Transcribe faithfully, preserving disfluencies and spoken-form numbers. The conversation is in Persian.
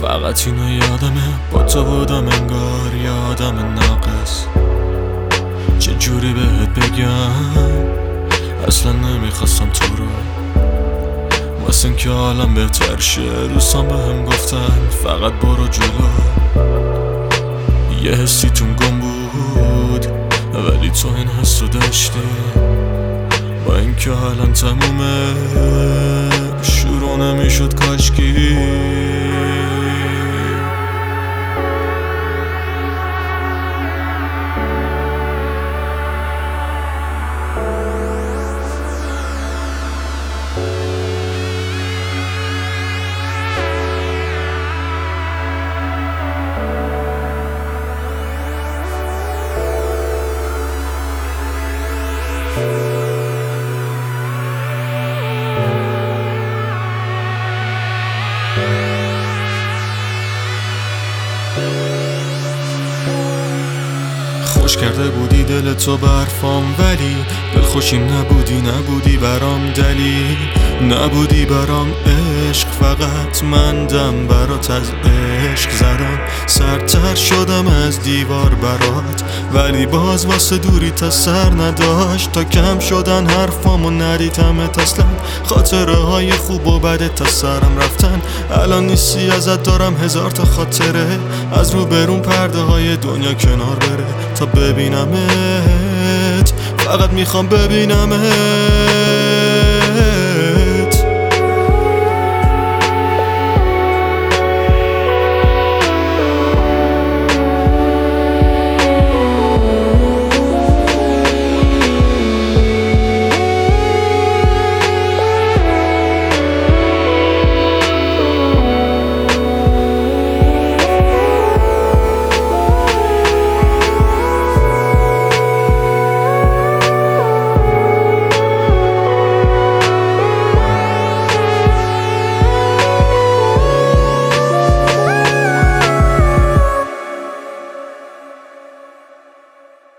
فقط اینو یادمه با تو بودم انگار یه آدم ناقص. چجوری بهت بگم اصلا نمیخواستم تو رو، واسه این که حالم بهتر شه دوستان بهم گفتن فقط برو جلو. یه حسی تون گم بود ولی تو این حسو داشتی، با این که حالم تمومه شروع نمیشد کاشکی. خوش کرده بودی دل تو برفام، ولی دلخوشی نبودی نبودی برام دلیل، نبودی برام عشق. فقط من دم برات از عشق زدم، سرتر شدم از دیوار برات، ولی باز واسه دوری تا سر نداشت. تا کم شدن حرفامو ندیدمت اصلا، خاطره های خوب و بد تا سرم رفتن. الان نیستی ازت دارم هزار تا خاطره، از رو برون پرده های دنیا کنار بره تا ببینمت، فقط میخوام ببینمت.